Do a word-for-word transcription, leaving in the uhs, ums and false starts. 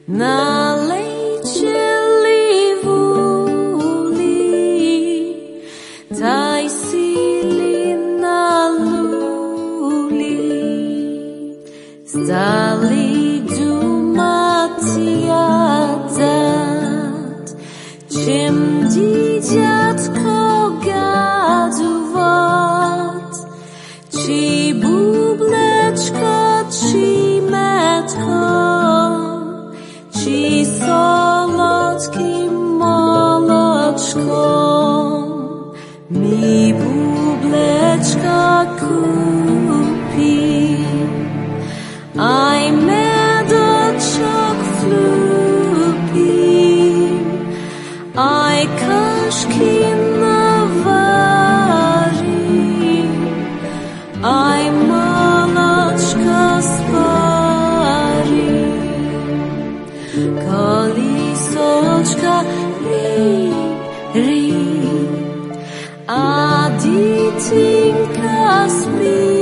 nalejte livuli, taj sili na luli, zdali dumatiadat, čím dieťatko gadovat, či bublečko, či metko, či solodkým moločkom, mi bublečka kúpi, aj medočok flúpim, aj kašky navarim, aj moločka sparim. Kolísočka rí, rí, a dítinka spí.